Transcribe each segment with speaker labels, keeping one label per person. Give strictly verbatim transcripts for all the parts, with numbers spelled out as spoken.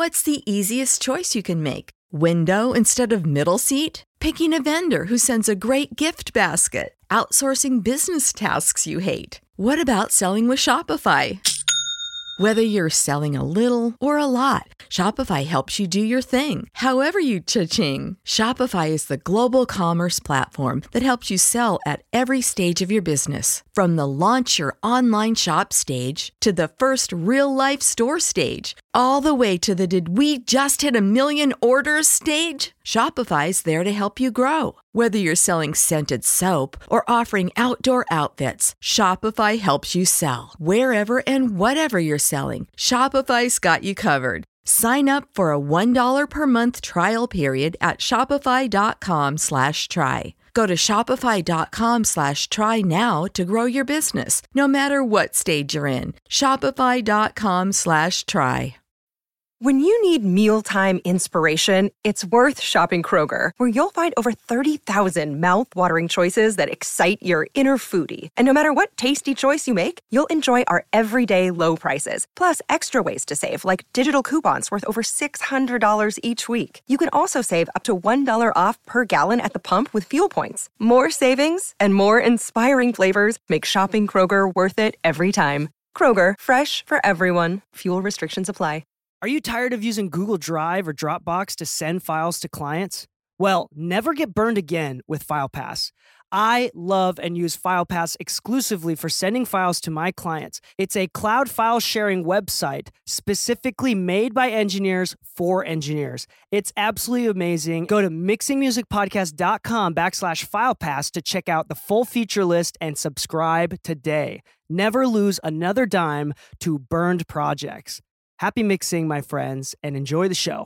Speaker 1: What's the easiest choice you can make? Window instead of middle seat? Picking a vendor who sends a great gift basket? Outsourcing business tasks you hate? What about selling with Shopify? Whether you're selling a little or a lot, Shopify helps you do your thing, however you cha-ching. Shopify is the global commerce platform that helps you sell at every stage of your business. From the launch your online shop stage to the first real-life store stage, all the way to the did we just hit a million orders stage. Shopify's there to help you grow. Whether you're selling scented soap or offering outdoor outfits, Shopify helps you sell. Wherever and whatever you're selling, Shopify's got you covered. Sign up for a one dollar per month trial period at shopify.com slash try. Go to shopify.com slash try now to grow your business, no matter what stage you're in. Shopify.com slash try.
Speaker 2: When you need mealtime inspiration, it's worth shopping Kroger, where you'll find over thirty thousand mouth-watering choices that excite your inner foodie. And no matter what tasty choice you make, you'll enjoy our everyday low prices, plus extra ways to save, like digital coupons worth over six hundred dollars each week. You can also save up to one dollar off per gallon at the pump with fuel points. More savings and more inspiring flavors make shopping Kroger worth it every time. Kroger, fresh for everyone. Fuel restrictions apply.
Speaker 3: Are you tired of using Google Drive or Dropbox to send files to clients? Well, never get burned again with FilePass. I love and use FilePass exclusively for sending files to my clients. It's a cloud file sharing website specifically made by engineers for engineers. It's absolutely amazing. Go to mixingmusicpodcast.com backslash FilePass to check out the full feature list and subscribe today. Never lose another dime to burned projects. Happy mixing, my friends, and enjoy the show.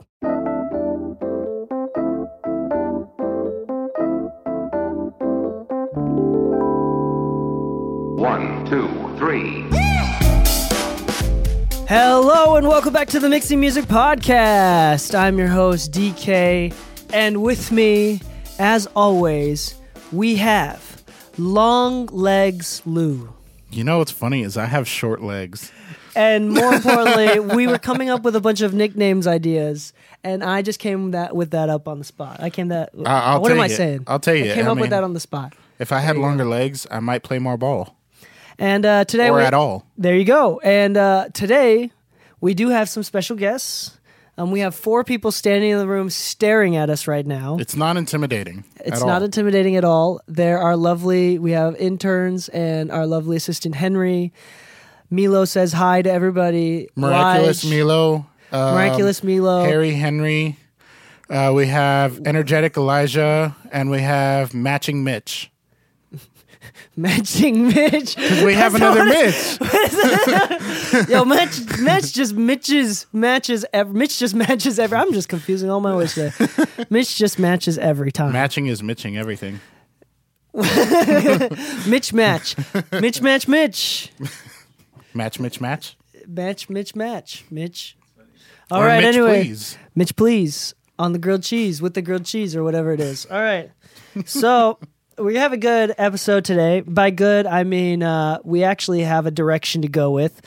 Speaker 4: One, two, three.
Speaker 3: Hello, and welcome back to the Mixing Music Podcast. I'm your host, D K, and with me, as always, we have Long Legs Lou.
Speaker 5: You know what's funny is I have short legs.
Speaker 3: And more importantly, we were coming up with a bunch of nicknames ideas, and I just came that with that up on the spot. I came that.
Speaker 5: I'll
Speaker 3: what
Speaker 5: tell
Speaker 3: am I
Speaker 5: you.
Speaker 3: saying?
Speaker 5: I'll tell you.
Speaker 3: I came
Speaker 5: I
Speaker 3: up
Speaker 5: mean,
Speaker 3: with that on the spot.
Speaker 5: If I had
Speaker 3: you
Speaker 5: longer
Speaker 3: go.
Speaker 5: legs, I might play more ball.
Speaker 3: And uh, today,
Speaker 5: or
Speaker 3: we,
Speaker 5: at all.
Speaker 3: There you go. And uh, today, we do have some special guests. Um, we have four people standing in the room staring at us right now.
Speaker 5: It's not intimidating.
Speaker 3: It's
Speaker 5: at
Speaker 3: not
Speaker 5: all.
Speaker 3: intimidating at all. There are lovely. We have interns and our lovely assistant Henry. Milo says hi to everybody.
Speaker 5: Miraculous
Speaker 3: Lige,
Speaker 5: Milo. Um,
Speaker 3: Miraculous Milo.
Speaker 5: Harry Henry. Uh, we have Energetic Elijah. And we have Matching Mitch.
Speaker 3: Matching Mitch.
Speaker 5: Because we have another Mitch.
Speaker 3: Yo, Mitch, Mitch just Mitches matches. Every, Mitch just matches every. I'm just confusing all my words today. Mitch just matches every time.
Speaker 5: Matching is Mitching everything.
Speaker 3: Mitch match. Mitch match Mitch.
Speaker 5: Match, Mitch, match.
Speaker 3: Match, Mitch match. Mitch. All
Speaker 5: or
Speaker 3: right.
Speaker 5: Mitch,
Speaker 3: anyway,
Speaker 5: please.
Speaker 3: Mitch, please on the grilled cheese with the grilled cheese or whatever it is. All right. So. We have a good episode today. By good, I mean uh, we actually have a direction to go with.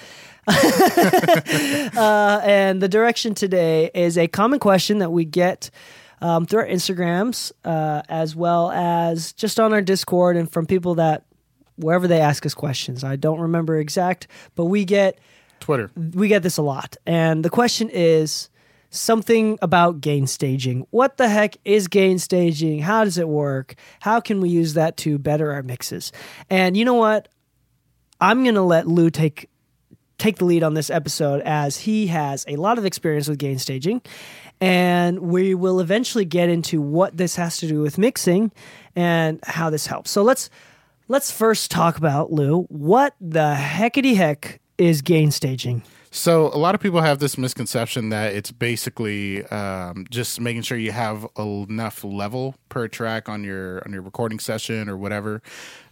Speaker 3: uh, and the direction today is a common question that we get um, through our Instagrams, uh, as well as just on our Discord and from people that, wherever they ask us questions. I don't remember exact, but we get
Speaker 5: Twitter.
Speaker 3: We get this a lot. And the question is something about gain staging. What the heck is gain staging? How does it work? How can we use that to better our mixes? And you know what? I'm going to let Lou take take the lead on this episode, as he has a lot of experience with gain staging, and we will eventually get into what this has to do with mixing and how this helps. So let's let's first talk about, Lou, what the heckity heck is gain staging?
Speaker 5: So a lot of people have this misconception that it's basically um, just making sure you have enough level per track on your on your recording session or whatever.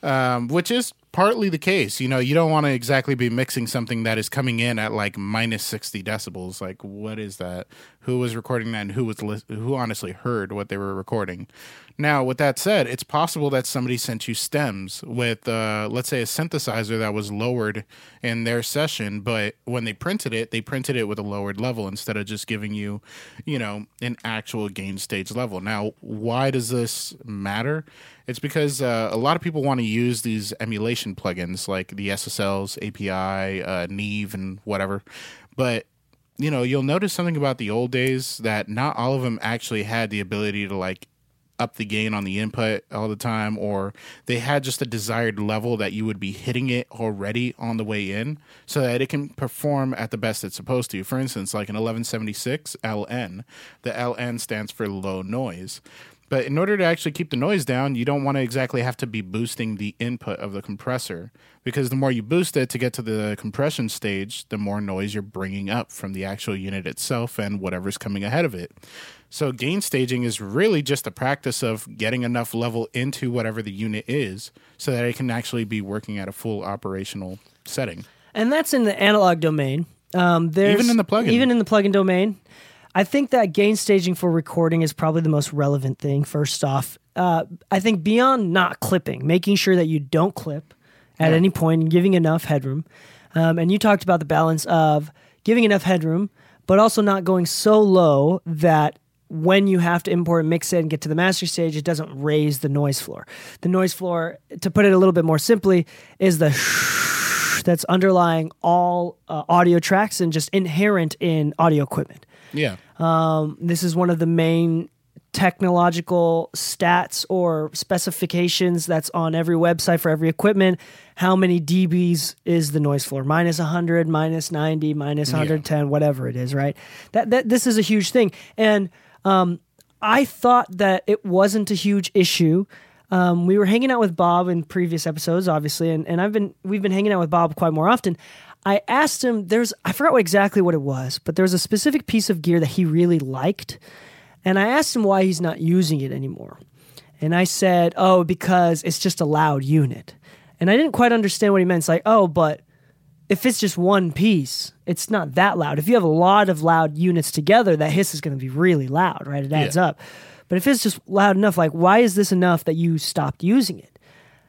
Speaker 5: um, which is partly the case. You know, you don't want to exactly be mixing something that is coming in at like minus sixty decibels. Like, what is that? Who was recording that, and who was li- who honestly heard what they were recording? Now, with that said, it's possible that somebody sent you stems with, uh, let's say, a synthesizer that was lowered in their session, but when they printed it, they printed it with a lowered level instead of just giving you, you know, an actual gain stage level. Now, why does this matter? It's because uh, a lot of people want to use these emulation plugins like the S S Ls, A P I, uh, Neve, and whatever, but you know, you'll notice something about the old days that not all of them actually had the ability to like up the gain on the input all the time, or they had just a desired level that you would be hitting it already on the way in so that it can perform at the best it's supposed to. For instance, like an eleven seventy-six L N, the L N stands for low noise. But in order to actually keep the noise down, you don't want to exactly have to be boosting the input of the compressor, because the more you boost it to get to the compression stage, the more noise you're bringing up from the actual unit itself and whatever's coming ahead of it. So gain staging is really just a practice of getting enough level into whatever the unit is so that it can actually be working at a full operational setting.
Speaker 3: And that's in the analog domain. Um, there's,
Speaker 5: even in the plugin.
Speaker 3: Even in the plugin domain. I think that gain staging for recording is probably the most relevant thing, first off. Uh, I think beyond not clipping, making sure that you don't clip at
Speaker 5: yeah.
Speaker 3: any point and giving enough headroom. Um, and you talked about the balance of giving enough headroom, but also not going so low that when you have to import and mix it and get to the master stage, it doesn't raise the noise floor. The noise floor, to put it a little bit more simply, is the shh that's underlying all uh, audio tracks and just inherent in audio equipment.
Speaker 5: Yeah.
Speaker 3: Um, this is one of the main technological stats or specifications that's on every website for every equipment. How many dBs is the noise floor? Minus one hundred, minus ninety, minus one hundred ten, yeah. whatever it is, right? That that This is a huge thing. And um, I thought that it wasn't a huge issue. Um, we were hanging out with Bob in previous episodes, obviously, and, and I've been we've been hanging out with Bob quite more often. I asked him, there's I forgot what exactly what it was, but there was a specific piece of gear that he really liked, and I asked him why he's not using it anymore. And I said, oh, because it's just a loud unit. And I didn't quite understand what he meant. It's like, oh, but if it's just one piece, it's not that loud. If you have a lot of loud units together, that hiss is going to be really loud, right? It adds yeah. up. But if it's just loud enough, like, why is this enough that you stopped using it?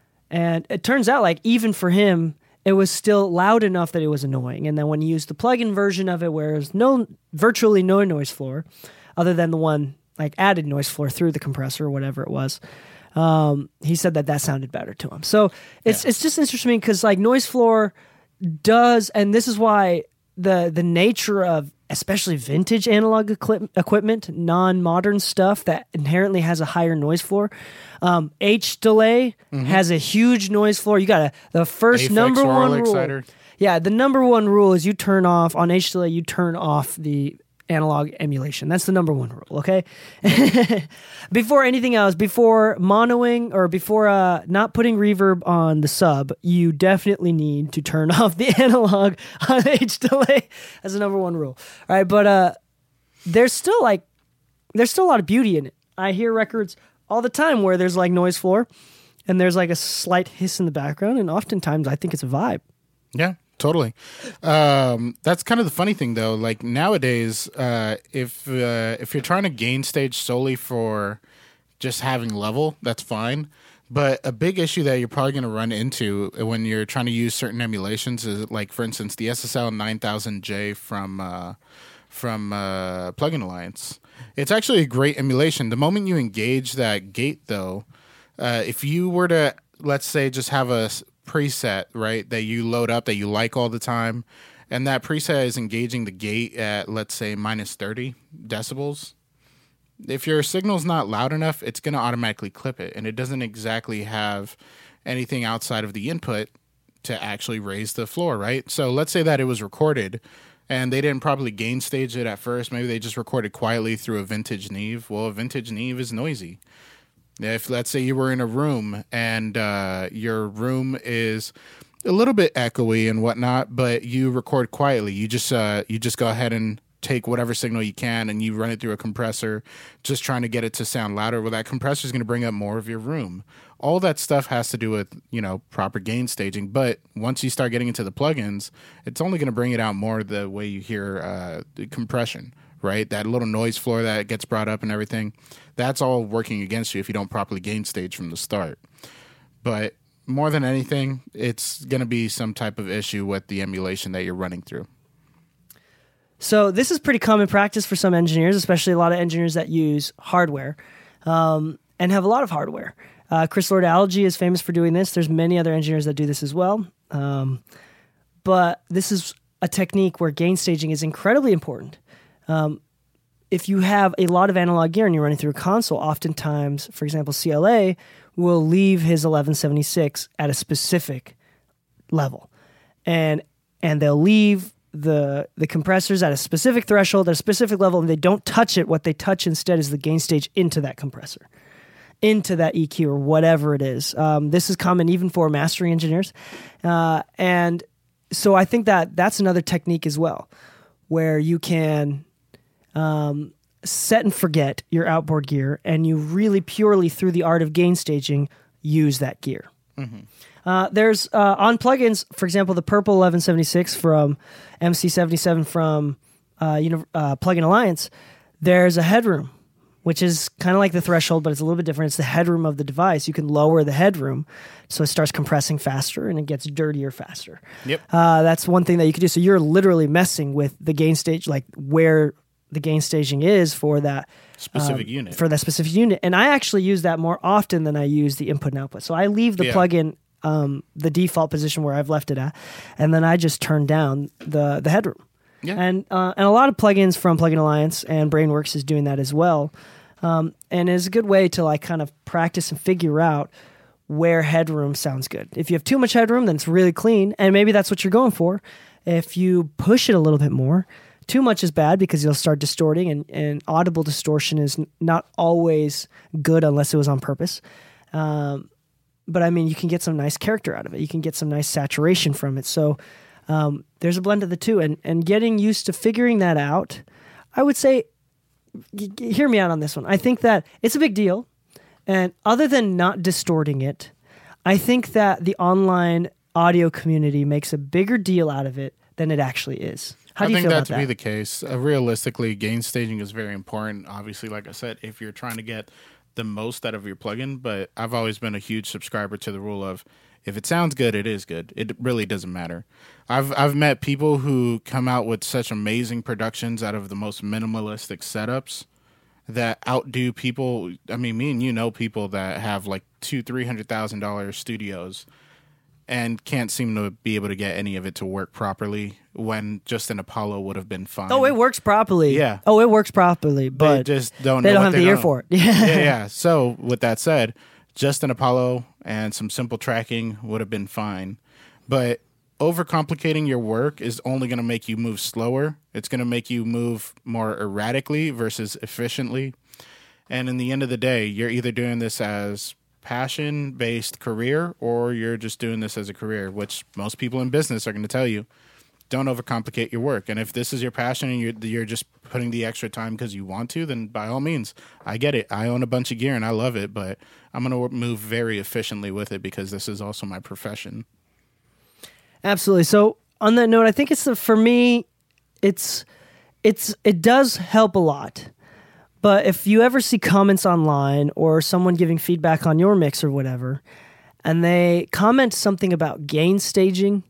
Speaker 3: And it turns out, like, even for him, it was still loud enough that it was annoying. And then when you use the plugin version of it, where there's no, virtually no noise floor, other than the one, like, added noise floor through the compressor or whatever it was, um, he said that that sounded better to him. So it's yeah. it's just interesting because, like, noise floor does, and this is why the the nature of especially vintage analog equi- equipment, non-modern stuff that inherently has a higher noise floor. Um, H delay mm-hmm. has a huge noise floor. You got to the first Aphex number one rule. Exciter. Yeah, the number one rule is you turn off on H delay. You turn off the analog emulation. That's the number one rule. Okay. Before anything else, before monoing or before uh, not putting reverb on the sub, you definitely need to turn off the analog on H delay. That's the number one rule. All right, but uh, there's still like there's still a lot of beauty in it. I hear records all the time where there's like noise floor, and there's like a slight hiss in the background, and oftentimes I think it's a vibe.
Speaker 5: Yeah. Totally. Um, that's kind of the funny thing, though. Like nowadays, uh, if uh, if you're trying to gain stage solely for just having level, that's fine. But a big issue that you're probably going to run into when you're trying to use certain emulations is, like, for instance, the S S L nine thousand J from uh, from uh, Plugin Alliance. It's actually a great emulation. The moment you engage that gate, though, uh, if you were to, let's say, just have a preset, right, that you load up that you like all the time, and that preset is engaging the gate at, let's say, minus thirty decibels, if your signal's not loud enough, it's going to automatically clip it, and it doesn't exactly have anything outside of the input to actually raise the floor, right? So let's say that it was recorded and they didn't probably gain stage it at first. Maybe they just recorded quietly through a vintage Neve. Well, a vintage Neve is noisy. If, let's say, you were in a room and uh, your room is a little bit echoey and whatnot, but you record quietly, you just uh, you just go ahead and take whatever signal you can and you run it through a compressor, just trying to get it to sound louder. Well, that compressor is going to bring up more of your room. All that stuff has to do with, you know, proper gain staging. But once you start getting into the plugins, it's only going to bring it out more the way you hear uh, the compression, right? That little noise floor that gets brought up and everything, that's all working against you if you don't properly gain stage from the start. But more than anything, it's going to be some type of issue with the emulation that you're running through.
Speaker 3: So this is pretty common practice for some engineers, especially a lot of engineers that use hardware um, and have a lot of hardware. Uh, Chris Lord-Alge is famous for doing this. There's many other engineers that do this as well. Um, but this is a technique where gain staging is incredibly important. Um, if you have a lot of analog gear and you're running through a console, oftentimes, for example, C L A will leave his eleven seventy-six at a specific level. And and they'll leave the the compressors at a specific threshold, at a specific level, and they don't touch it. What they touch instead is the gain stage into that compressor, into that E Q or whatever it is. Um, this is common even for mastering engineers. Uh, and so I think that that's another technique as well, where you can um, set and forget your outboard gear and you really purely through the art of gain staging use that gear. Mm-hmm. Uh, there's uh, on plugins, for example, the Purple eleven seventy-six from M C seventy-seven from uh, you know, uh, Plugin Alliance, there's a headroom, which is kind of like the threshold, but it's a little bit different. It's the headroom of the device. You can lower the headroom, so it starts compressing faster and it gets dirtier faster.
Speaker 5: Yep.
Speaker 3: Uh, that's one thing that you can do. So you're literally messing with the gain stage, like where the gain staging is for that
Speaker 5: specific
Speaker 3: um,
Speaker 5: unit.
Speaker 3: For that specific unit. And I actually use that more often than I use the input and output. So I leave the
Speaker 5: yeah.
Speaker 3: plugin um, the default position where I've left it at, and then I just turn down the the headroom.
Speaker 5: Yeah.
Speaker 3: And uh, and a lot of plugins from Plugin Alliance and Brainworks is doing that as well. Um, and it's a good way to like kind of practice and figure out where headroom sounds good. If you have too much headroom, then it's really clean, and maybe that's what you're going for. If you push it a little bit more, too much is bad because you'll start distorting, and, and audible distortion is n- not always good unless it was on purpose. Um, but I mean, you can get some nice character out of it. You can get some nice saturation from it. So um, there's a blend of the two, and, and getting used to figuring that out, I would say, g- g- hear me out on this one. I think that it's a big deal. And other than not distorting it, I think that the online audio community makes a bigger deal out of it than it actually is. How do
Speaker 5: I
Speaker 3: you
Speaker 5: think
Speaker 3: feel
Speaker 5: that
Speaker 3: about
Speaker 5: to
Speaker 3: that?
Speaker 5: be the case. Uh, realistically, gain staging is very important. Obviously, like I said, if you're trying to get the most out of your plugin, but I've always been a huge subscriber to the rule of if it sounds good, it is good. It really doesn't matter. I've I've met people who come out with such amazing productions out of the most minimalistic setups that outdo people. I mean, me and you know people that have like two, three hundred thousand dollars studios and can't seem to be able to get any of it to work properly when just an Apollo would have been fine.
Speaker 3: Oh, it works properly.
Speaker 5: Yeah.
Speaker 3: Oh, it works properly, but
Speaker 5: they just don't
Speaker 3: they
Speaker 5: know
Speaker 3: don't
Speaker 5: what
Speaker 3: have
Speaker 5: they're
Speaker 3: the ear
Speaker 5: doing.
Speaker 3: for it.
Speaker 5: yeah, yeah. So with that said, just an Apollo and some simple tracking would have been fine. But overcomplicating your work is only going to make you move slower. It's going to make you move more erratically versus efficiently. And in the end of the day, you're either doing this as passion-based career or you're just doing this as a career, which most people in business are going to tell you, don't overcomplicate your work. And if this is your passion and you're, you're just putting the extra time because you want to, then by all means, I get it. I own a bunch of gear and I love it, but I'm going to move very efficiently with it because this is also my profession.
Speaker 3: Absolutely. So on that note, I think it's the, for me, it's it's it does help a lot. But if you ever see comments online or someone giving feedback on your mix or whatever, and they comment something about gain staging,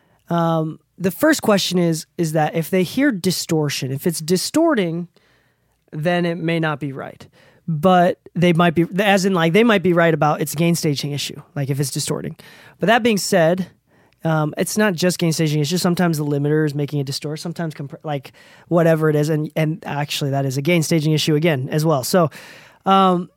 Speaker 3: um, the first question is is that if they hear distortion, if it's distorting, then it may not be right. But they might be, as in like they might be right about its gain staging issue, like if it's distorting. But that being said, Um, it's not just gain staging. It's just sometimes the limiter is making it distort. Sometimes comp- like whatever it is, and and actually that is a gain staging issue again as well. So, um,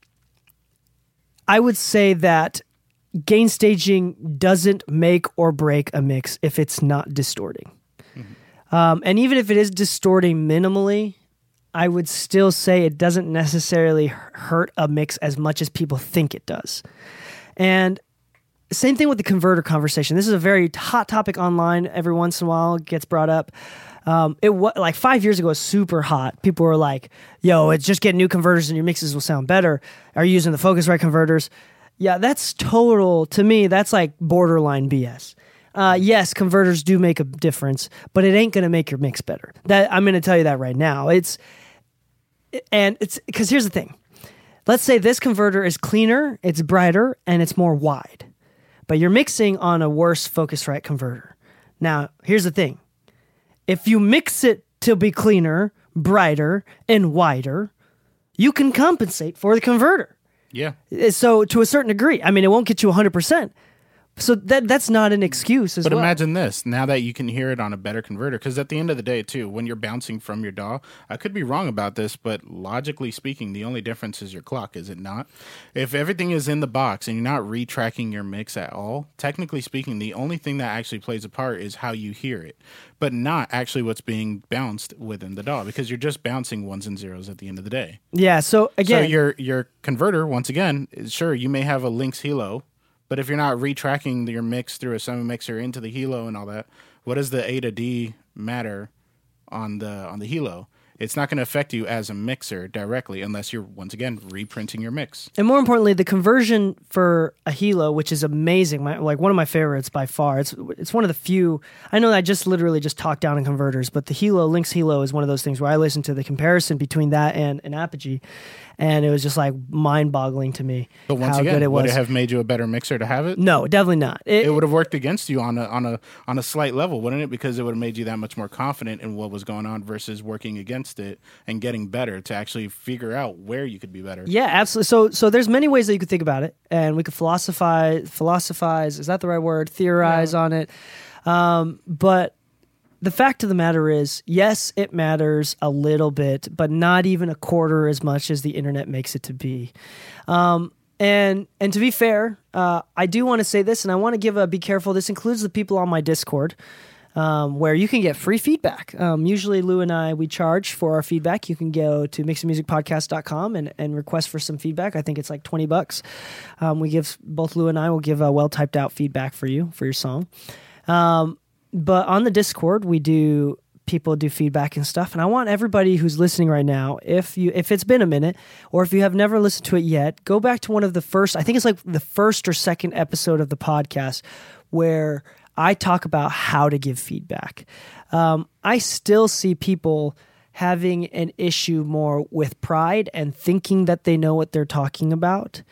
Speaker 3: I would say that gain staging doesn't make or break a mix if it's not distorting. Mm-hmm. Um, and even if it is distorting minimally, I would still say it doesn't necessarily hurt a mix as much as people think it does. And same thing with the converter conversation. This is a very hot topic online. Every once in a while it gets brought up. Um, it was like five years ago, it was super hot. People were like, yo, it's just get new converters and your mixes will sound better. Are you using the Focusrite converters? Yeah, that's total, to me, that's like borderline B S. Uh, yes, converters do make a difference, but it ain't going to make your mix better. That I'm going to tell you that right now. It's, and it's, because here's the thing. Let's say this converter is cleaner, it's brighter, and it's more wide. But you're mixing on a worse Focusrite converter. Now, here's the thing. If you mix it to be cleaner, brighter, and wider, you can compensate for the converter.
Speaker 5: Yeah.
Speaker 3: So to a certain degree, I mean, it won't get you one hundred percent. So that that's not an excuse as
Speaker 5: but
Speaker 3: well.
Speaker 5: But imagine this, now that you can hear it on a better converter, because at the end of the day, too, when you're bouncing from your D A W, I could be wrong about this, but logically speaking, the only difference is your clock, is it not? If everything is in the box and you're not retracking your mix at all, technically speaking, the only thing that actually plays a part is how you hear it, but not actually what's being bounced within the D A W, because you're just bouncing ones and zeros at the end of the day.
Speaker 3: Yeah, so again...
Speaker 5: So your, your converter, once again, sure, you may have a Lynx Hilo, but if you're not retracking your mix through a semi mixer into the Hilo and all that, what does the A to D matter on the on the Hilo? It's not going to affect you as a mixer directly unless you're, once again, reprinting your mix.
Speaker 3: And more importantly, the conversion for a Hilo, which is amazing, my, like one of my favorites by far. It's it's one of the few. I know that I just literally just talked down in converters, but the Hilo, Lynx Hilo is one of those things where I listened to the comparison between that and an Apogee, and it was just like mind-boggling to me.
Speaker 5: But once
Speaker 3: how
Speaker 5: again,
Speaker 3: good it was.
Speaker 5: Would it have made you a better mixer to have it?
Speaker 3: No, definitely not. It,
Speaker 5: it would have worked against you on a on a on a slight level, wouldn't it? Because it would have made you that much more confident in what was going on versus working against it and getting better to actually figure out where you could be better.
Speaker 3: Yeah, absolutely. So so there's many ways that you could think about it, and we could philosophize, philosophize, is that the right word? Theorize yeah. on it. Um, but the fact of the matter is, yes, it matters a little bit, but not even a quarter as much as the internet makes it to be. Um, and and to be fair, uh, I do want to say this, and I want to give a be careful. This includes the people on my Discord, um, where you can get free feedback. Um, usually, Lou and I, we charge for our feedback. You can go to mix music podcast dot com and, and request for some feedback. I think it's like twenty bucks. Um, we give, both Lou and I will give a well-typed out feedback for you, for your song. Um, But on the Discord, we do, people do feedback and stuff. And I want everybody who's listening right now, if you, if it's been a minute, or if you have never listened to it yet, go back to one of the first, I think it's like the first or second episode of the podcast where I talk about how to give feedback. Um, I still see people having an issue more with pride and thinking that they know what they're talking about.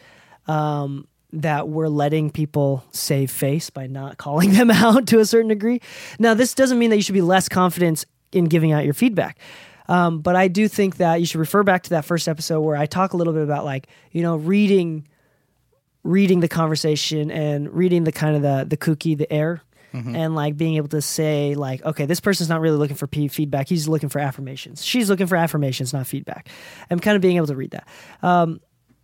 Speaker 3: Um, that we're letting people save face by not calling them out to a certain degree. Now, this doesn't mean that you should be less confident in giving out your feedback. Um, but I do think that you should refer back to that first episode where I talk a little bit about, like, you know, reading reading the conversation and reading the kind of the, the kooky, the air, mm-hmm. and like being able to say, like, okay, this person's not really looking for p- feedback. He's looking for affirmations. She's looking for affirmations, not feedback. I'm kind of being able to read that. Um,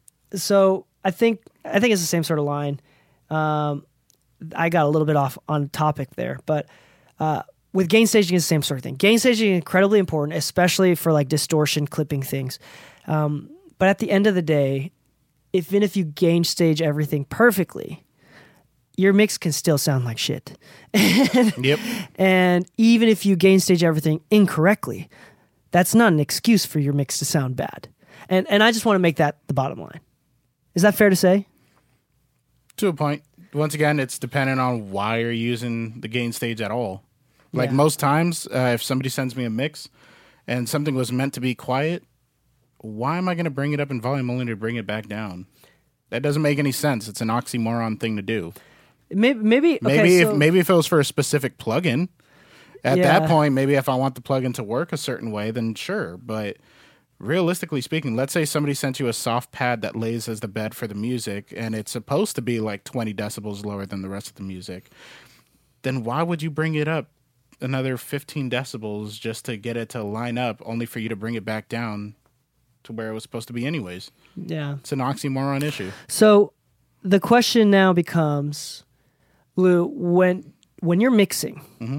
Speaker 3: so I think I think it's the same sort of line. Um, I got a little bit off on topic there, but uh, with gain staging, it's the same sort of thing. Gain staging is incredibly important, especially for like distortion clipping things. Um, but at the end of the day, even if you gain stage everything perfectly, your mix can still sound like shit.
Speaker 5: Yep.
Speaker 3: And even if you gain stage everything incorrectly, that's not an excuse for your mix to sound bad. And and I just want to make that the bottom line. Is that fair to say?
Speaker 5: To a point. Once again, it's dependent on why you're using the gain stage at all. Like
Speaker 3: Yeah.
Speaker 5: most times, uh, if somebody sends me a mix and something was meant to be quiet, why am I going to bring it up in volume only to bring it back down? That doesn't make any sense. It's an oxymoron thing to do.
Speaker 3: Maybe maybe okay,
Speaker 5: Maybe
Speaker 3: so,
Speaker 5: if maybe if it was for a specific plugin, at
Speaker 3: Yeah.
Speaker 5: that point, maybe if I want the plugin to work a certain way, then sure. But realistically speaking, let's say somebody sent you a soft pad that lays as the bed for the music, and it's supposed to be like twenty decibels lower than the rest of the music. Then why would you bring it up another fifteen decibels just to get it to line up, only for you to bring it back down to where it was supposed to be anyways?
Speaker 3: yeah.
Speaker 5: It's an oxymoron issue.
Speaker 3: So the question now becomes, Lou, when when you're mixing,
Speaker 5: Mm-hmm.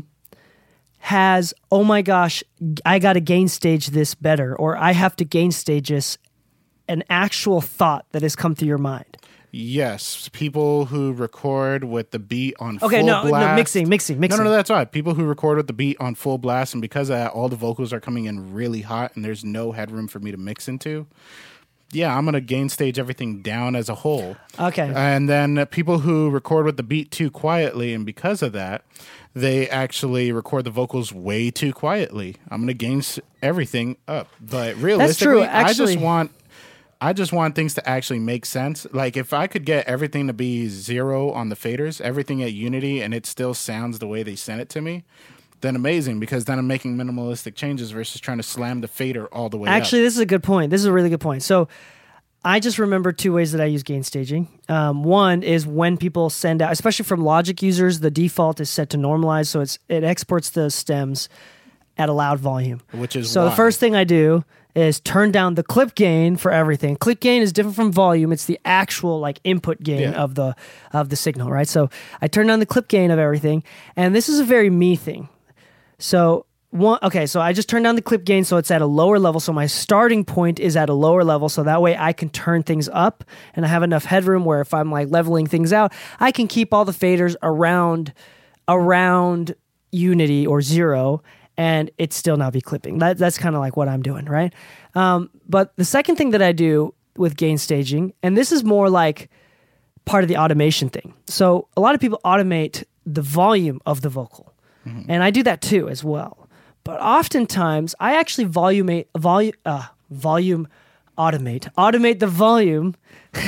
Speaker 3: has, oh my gosh, I got to gain stage this better, or I have to gain stage this, an actual thought that has come through your mind?
Speaker 5: Yes, people who record with the beat on
Speaker 3: Okay,
Speaker 5: full
Speaker 3: no,
Speaker 5: blast.
Speaker 3: no, mixing, mixing, mixing.
Speaker 5: No, no, no, that's right. People who record with the beat on full blast, and because of that, all the vocals are coming in really hot, and there's no headroom for me to mix into. Yeah, I'm gonna gain stage everything down as a whole.
Speaker 3: Okay.
Speaker 5: And then uh, people who record with the beat too quietly, and because of that, they actually record the vocals way too quietly. I'm gonna gain s- everything up, but realistically,
Speaker 3: true,
Speaker 5: I
Speaker 3: actually.
Speaker 5: just want. I just want things to actually make sense. Like if I could get everything to be zero on the faders, everything at unity, and it still sounds the way they sent it to me, then amazing, because then I'm making minimalistic changes versus trying to slam the fader all the way
Speaker 3: Actually,
Speaker 5: up.
Speaker 3: this is a good point. This is a really good point. So I just remember two ways that I use gain staging. Um, one is when people send out, especially from Logic users, the default is set to normalize, so it's it exports the stems at a loud volume.
Speaker 5: Which is
Speaker 3: so
Speaker 5: why.
Speaker 3: the first thing I do is turn down the clip gain for everything. Clip gain is different from volume. It's the actual like input gain
Speaker 5: Yeah.
Speaker 3: of the of the signal, right? So I turn down the clip gain of everything, and this is a very me thing. So one, okay, so I just turn down the clip gain so it's at a lower level. So my starting point is at a lower level, so that way I can turn things up, and I have enough headroom where if I'm like leveling things out, I can keep all the faders around around unity or zero, and it still not be clipping. That, that's kind of like what I'm doing, right? Um, but the second thing that I do with gain staging, and this is more like part of the automation thing. So a lot of people automate the volume of the vocal, mm-hmm. and I do that too as well. But oftentimes, I actually volume volume uh, volume automate automate the volume.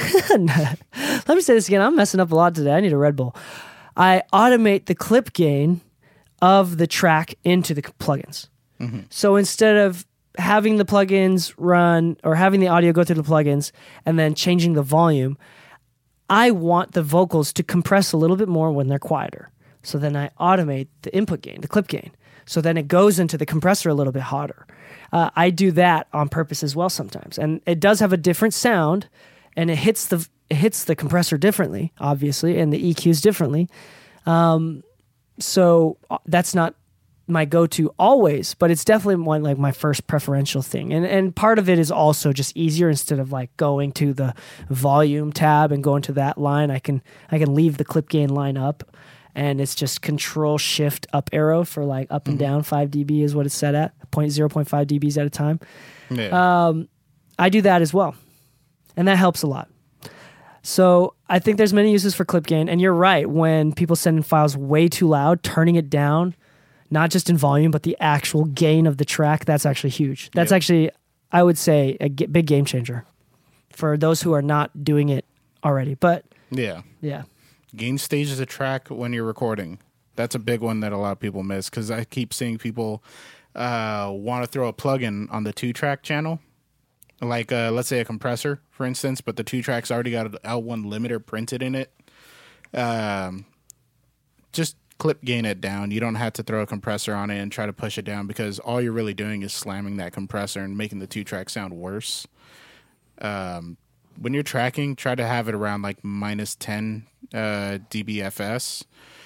Speaker 3: Let me say this again. I'm messing up a lot today. I need a Red Bull. I automate the clip gain of the track into the plugins. Mm-hmm. So instead of having the plugins run or having the audio go through the plugins and then changing the volume, I want the vocals to compress a little bit more when they're quieter. So then I automate the input gain, the clip gain. So then it goes into the compressor a little bit hotter. Uh, I do that on purpose as well sometimes. And it does have a different sound, and it hits the it hits the compressor differently, obviously, and the E Qs differently. Um, so that's not my go-to always, but it's definitely one like my first preferential thing. And and part of it is also just easier. Instead of like going to the volume tab and going to that line, I can I can leave the clip gain line up, and it's just control shift up arrow for like up and down five decibels is what it's set at, zero point five decibels at a time.
Speaker 5: Yeah.
Speaker 3: Um, I do that as well, and that helps a lot. So I think there's many uses for clip gain, and you're right. When people send in files way too loud, turning it down, not just in volume, but the actual gain of the track, that's actually huge. That's
Speaker 5: Yep.
Speaker 3: actually, I would say, a g- big game changer for those who are not doing it already. But
Speaker 5: Yeah.
Speaker 3: yeah,
Speaker 5: Gain stages a track when you're recording. That's a big one that a lot of people miss, because I keep seeing people uh, want to throw a plugin on the two-track channel. Like, uh, let's say a compressor, for instance, but the two tracks already got an L one limiter printed in it. Um, just clip gain it down. You don't have to throw a compressor on it and try to push it down, because all you're really doing is slamming that compressor and making the two track sound worse. Um, when you're tracking, try to have it around like minus ten uh, D B F S.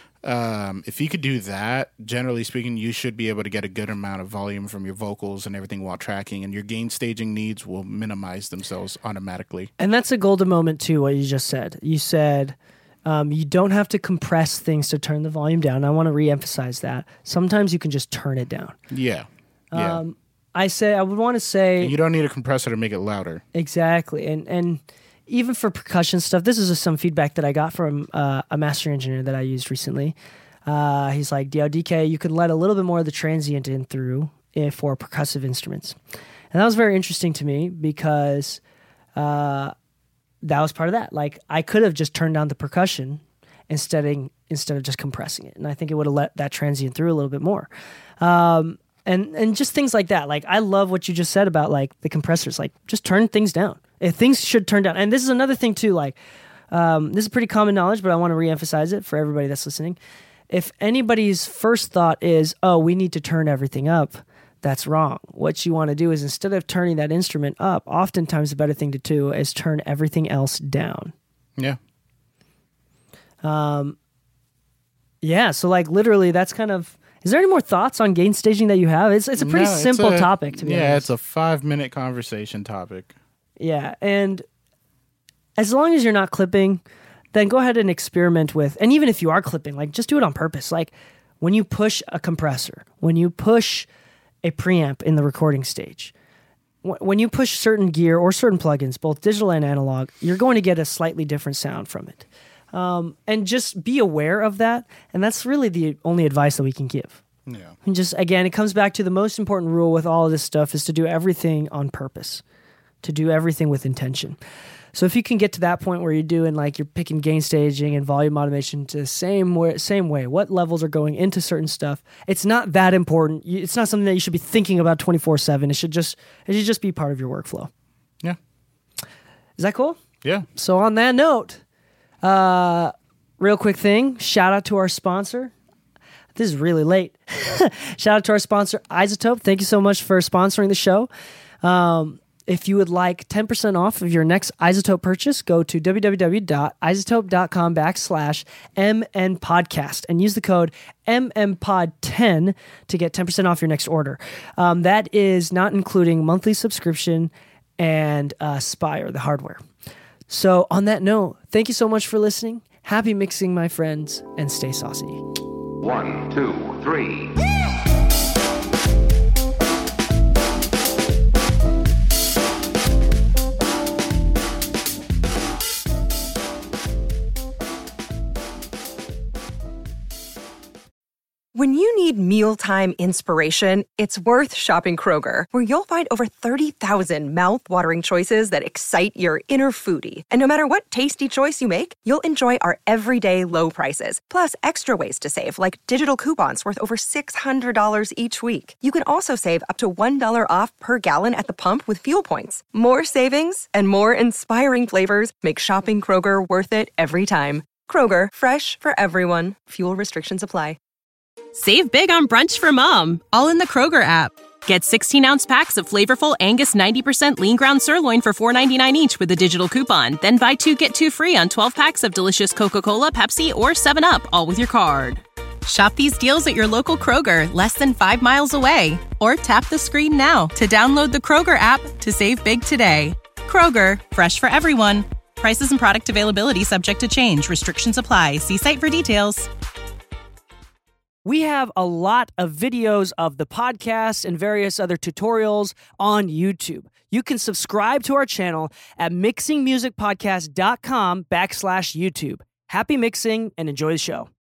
Speaker 5: Um, if you could do that, generally speaking, you should be able to get a good amount of volume from your vocals and everything while tracking, and your gain staging needs will minimize themselves automatically.
Speaker 3: and that's a golden moment too, what you just said. You said um, you don't have to compress things to turn the volume down. I want to reemphasize that. Sometimes you can just turn it down.
Speaker 5: Yeah. Yeah.
Speaker 3: Um, I say I would want to say
Speaker 5: And you don't need a compressor to make it louder.
Speaker 3: exactly, and and even for percussion stuff, this is just some feedback that I got from uh, a master engineer that I used recently. Uh, he's like, D D K, you can let a little bit more of the transient in through eh, for percussive instruments, and that was very interesting to me because uh, that was part of that. Like I could have just turned down the percussion instead of instead of just compressing it, and I think it would have let that transient through a little bit more. Um, And and just things like that. Like I love what you just said about like the compressors. Like just turn things down. If things should turn down. And this is another thing too. Like um, this is pretty common knowledge, but I want to reemphasize it for everybody that's listening. If anybody's first thought is, "Oh, we need to turn everything up," that's wrong. What you want to do is instead of turning that instrument up, oftentimes the better thing to do is turn everything else down.
Speaker 5: Yeah.
Speaker 3: Um. Yeah. So like literally, that's kind of. Is there any more thoughts on gain staging that you have? It's it's a pretty
Speaker 5: No, it's
Speaker 3: simple
Speaker 5: a-
Speaker 3: topic to be
Speaker 5: Yeah,
Speaker 3: honest.
Speaker 5: it's a five minute conversation topic.
Speaker 3: Yeah, and as long as you're not clipping, then go ahead and experiment with, and even if you are clipping, like just do it on purpose. Like when you push a compressor, when you push a preamp in the recording stage, wh- when you push certain gear or certain plugins, both digital and analog, you're going to get a slightly different sound from it. Um, and just be aware of that. And that's really the only advice that we can give.
Speaker 5: Yeah.
Speaker 3: And just, again, it comes back to the most important rule with all of this stuff is to do everything on purpose, to do everything with intention. So if you can get to that point where you're doing, like, you're picking gain staging and volume automation to the same way, same way, what levels are going into certain stuff, it's not that important. It's not something that you should be thinking about twenty-four seven. It should just, it should just be part of your workflow.
Speaker 5: Yeah.
Speaker 3: Is that cool?
Speaker 5: Yeah.
Speaker 3: So on that note, uh, real quick thing, shout out to our sponsor. This is really late. Shout out to our sponsor, iZotope. Thank you so much for sponsoring the show. Um, if you would like ten percent off of your next iZotope purchase, go to www.izotope.com backslash MN podcast and use the code M M pod ten to get ten percent off your next order. Um, that is not including monthly subscription and uh, Spire, the hardware. So on that note, thank you so much for listening. Happy mixing, my friends, and stay saucy.
Speaker 4: One, two, three.
Speaker 2: When you need mealtime inspiration, it's worth shopping Kroger, where you'll find over thirty thousand mouth-watering choices that excite your inner foodie. And no matter what tasty choice you make, you'll enjoy our everyday low prices, plus extra ways to save, like digital coupons worth over six hundred dollars each week. You can also save up to one dollar off per gallon at the pump with fuel points. More savings and more inspiring flavors make shopping Kroger worth it every time. Kroger, fresh for everyone. Fuel restrictions apply.
Speaker 6: Save big on brunch for mom, all in the Kroger app. Get sixteen-ounce packs of flavorful Angus ninety percent lean ground sirloin for four ninety-nine each with a digital coupon. Then buy two, get two free on twelve packs of delicious Coca-Cola, Pepsi, or seven up, all with your card. Shop these deals at your local Kroger, less than five miles away. Or tap the screen now to download the Kroger app to save big today. Kroger, fresh for everyone. Prices and product availability subject to change. Restrictions apply. See site for details.
Speaker 3: We have a lot of videos of the podcast and various other tutorials on YouTube. You can subscribe to our channel at mixingmusicpodcast.com backslash YouTube. Happy mixing and enjoy the show.